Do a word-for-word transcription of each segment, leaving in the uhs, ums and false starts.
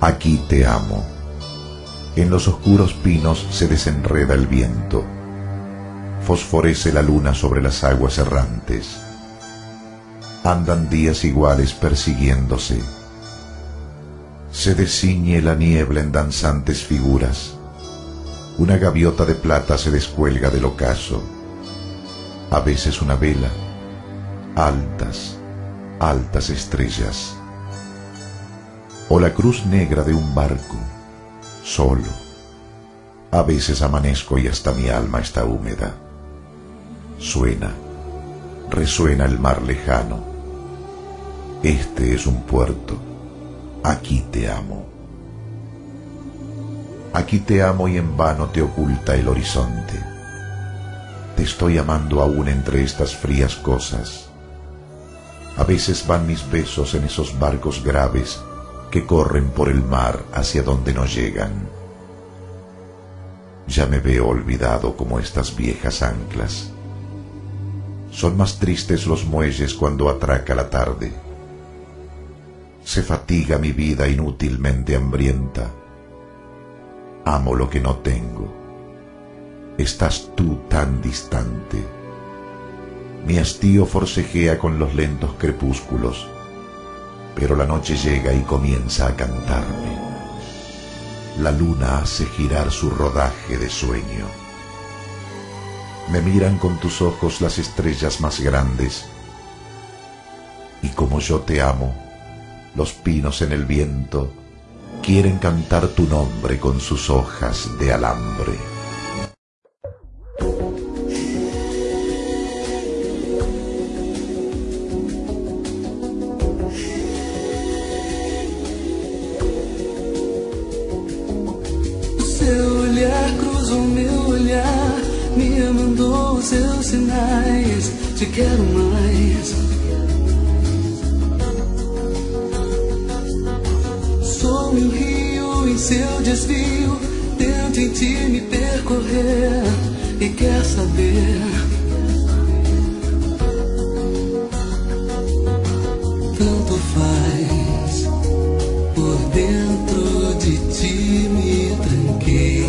Aquí te amo. En los oscuros pinos se desenreda el viento. Fosforece la luna sobre las aguas errantes. Andan días iguales persiguiéndose. Se desciñe la niebla en danzantes figuras. Una gaviota de plata se descuelga del ocaso. A veces una vela. Altas, altas estrellas. O la cruz negra de un barco, solo. A veces amanezco y hasta mi alma está húmeda. Suena, resuena el mar lejano. Este es un puerto. Aquí te amo. Aquí te amo y en vano te oculta el horizonte. Te estoy amando aún entre estas frías cosas. A veces van mis besos en esos barcos graves que corren por el mar hacia donde no llegan. Ya me veo olvidado como estas viejas anclas. Son más tristes los muelles cuando atraca la tarde. Se fatiga mi vida inútilmente hambrienta. Amo lo que no tengo. Estás tú tan distante. Mi hastío forcejea con los lentos crepúsculos, pero la noche llega y comienza a cantarme. La luna hace girar su rodaje de sueño. Me miran con tus ojos las estrellas más grandes, y como yo te amo, los pinos en el viento quieren cantar tu nombre con sus hojas de alambre. Seu olhar cruzou meu olhar, me mandou os seus sinais. Te quero mais. Sou um rio em seu desvio, tento em ti me percorrer e quer saber. Tanto faz, por dentro de ti me tranquei.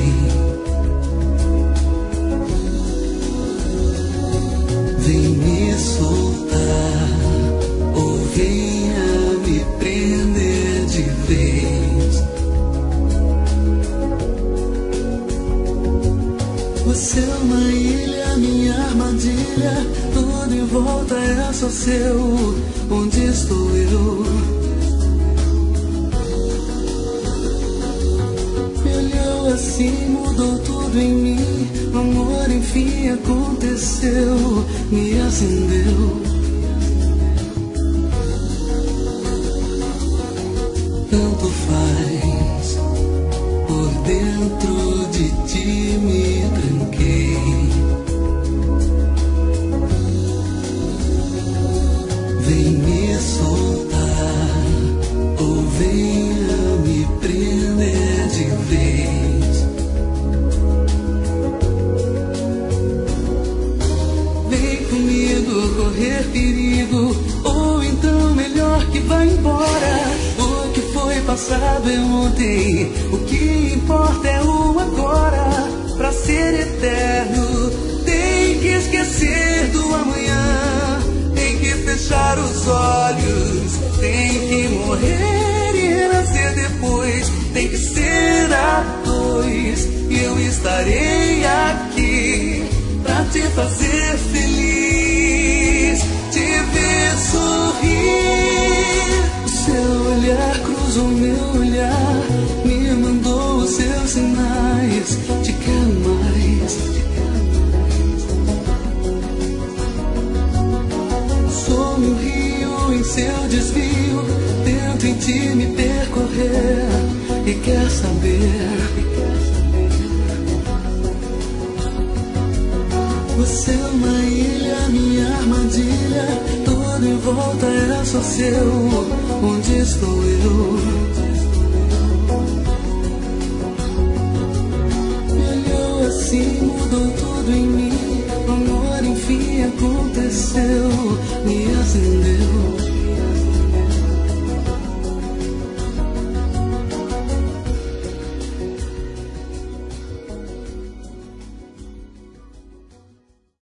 Vem me soltar, ou venha me prender de vez. Você é uma ilha, minha armadilha. Tudo em volta é só seu. Onde estou eu? Me olhou assim, mudou tudo em mim. O amor enfim aconteceu, me acendeu. Tanto faz, por dentro de ti me tranquei. Vem me soltar, ou venha me prender de vez. Vem comigo correr perigo, ou então melhor que vá embora. O que foi passado é ontem, o que importa é o agora. Pra ser eterno tem que esquecer do amanhã, tem que fechar os olhos, tem que morrer e renascer depois. Tem que ser a dois, e eu estarei aqui pra te fazer feliz, te ver sorrir. O seu olhar cruzou meu olhar, me mandou os seus sinais. Te quero mais. Sou um rio em seu desvio, tento em ti me percorrer e quer saber. Você é uma ilha, minha armadilha. Tudo em volta é só seu. Onde estou eu? Me olhou assim, mudou tudo em mim. O amor enfim aconteceu, me acendeu.